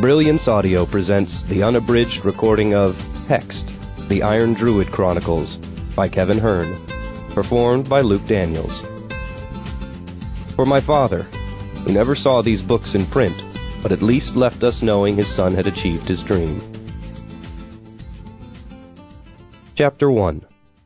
Brilliance Audio presents the unabridged recording of Hexed, the Iron Druid Chronicles, by Kevin Hearn, performed by Luke Daniels. For my father, who never saw these books in print, but at least left us knowing his son had achieved his dream. Chapter 1.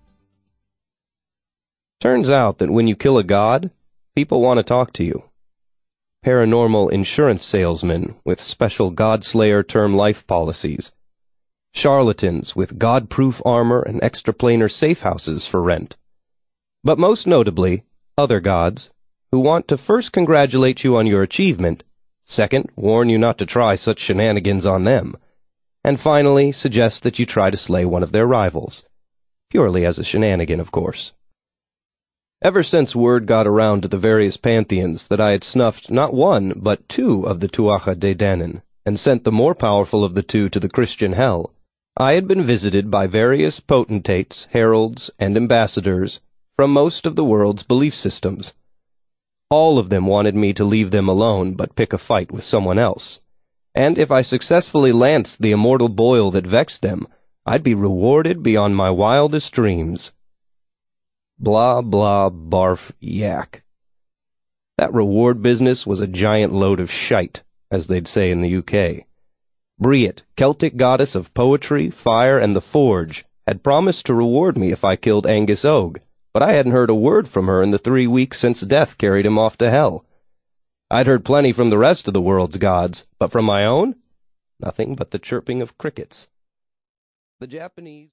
Turns out that when you kill a god, people want to talk to you. Paranormal insurance salesmen with special God-Slayer term life policies. Charlatans with God-proof armor and extraplanar safe houses for rent. But most notably, other gods, who want to first congratulate you on your achievement, second, warn you not to try such shenanigans on them, and finally suggest that you try to slay one of their rivals. Purely as a shenanigan, of course. Ever since word got around to the various pantheons that I had snuffed not one, but two of the Tuatha De Danann, and sent the more powerful of the two to the Christian hell, I had been visited by various potentates, heralds, and ambassadors from most of the world's belief systems. All of them wanted me to leave them alone but pick a fight with someone else, and if I successfully lanced the immortal boil that vexed them, I'd be rewarded beyond my wildest dreams. Blah, blah, barf, yak. That reward business was a giant load of shite, as they'd say in the UK. Briet, Celtic goddess of poetry, fire, and the forge, had promised to reward me if I killed Angus Og, but I hadn't heard a word from her in the 3 weeks since death carried him off to hell. I'd heard plenty from the rest of the world's gods, but from my own? Nothing but the chirping of crickets. The Japanese